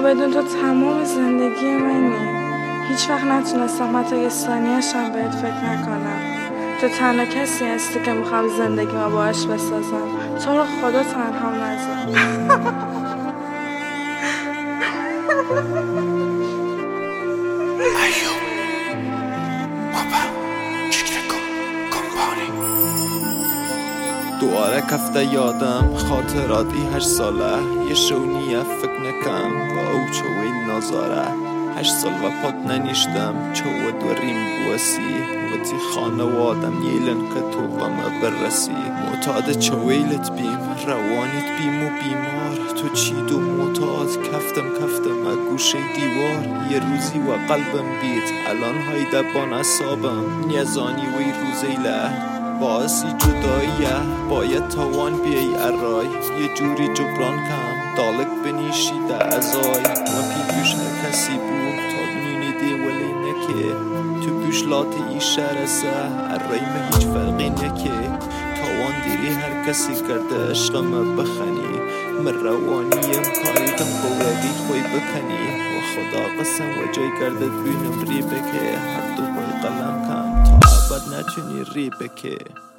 بدون تو تمام زندگی منی. هیچ وقت نتونستم حتی یه ثانیه‌شم بهت فکر نکنم. تو تنها کسی هستی که میخوام زندگی ما باهاش بسازم. تو رو خدا تنها نذار. ایوب بابا چیکار کمپانی دواره کفته یادم خاطراتی 8 ساله یه شونیه فکر نکم و او چوی نظاره 8 سال و پاد ننیشتم چو دوریم بوسی و تی خانوادم ییلن که تو و ما برسی معتاد چویلت بیم روانیت بیم و بیمار تو چید و معتاد کفتم گوشه دیوار یه روزی و قلبم بیت الان هایده بان اصابم نیزانی وی روزیله باعثی جداییه باید تاوان بیای ارای یه جوری جبران کم دالک بنیشیده ازای ما پیش هر کسی بود تا بنینیده ولی نکه تو پیش لاتی ای شرسه ارای ما هیچ فرقی نکه تاوان دیری هر کسی کرده عشقم بخنی من روانیم کاریدم قوی خوی بکنی و خدا قسم و جای گردت بینم ری بکه هر دو بای قلم کم تا عبد نتونی ری بکه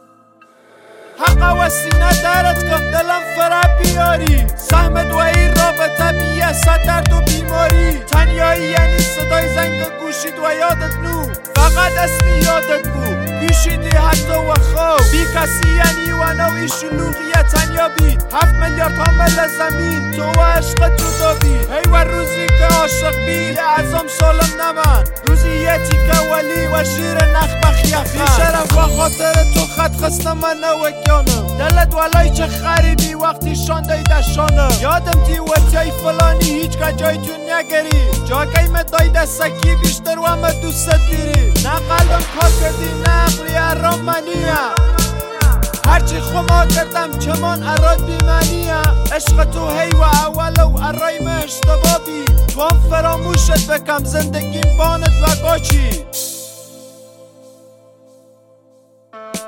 حق و سینه درت کم دلم فرا بیاری سهمت و این رابطه بیه درد و بیماری تنیایی یعنی صدای زنگ گوشید و یادت نو فقط اسمی یادت بود بیشیدی حتی و خواب بی کسی یعنی و نوعی شلوغیه تنیا بی 7 میلیارد حامل زمین تو و عشق جدا بی هی و روزی که عاشق بی ازم سالم نمن روزی یه تیکه ولی و شیر نخبخ یخم بی شرف و خاطر تو خط خسته من نوکیانم دلت ولای چه خریبی وقتی شانده دشانم یادم تی و تای فلانی هیچ که جای تو نگری جا قیمت دای دستکی بیشتر و همه دوست بیری نه قلبم کار کردی نه عقلی ارام منیه هرچی خما کردم چمان اراد بیمنیه عشق تو هی و اولو ارای من اشتبابی تو هم فراموشت بکم زندگیم بانت و گاچی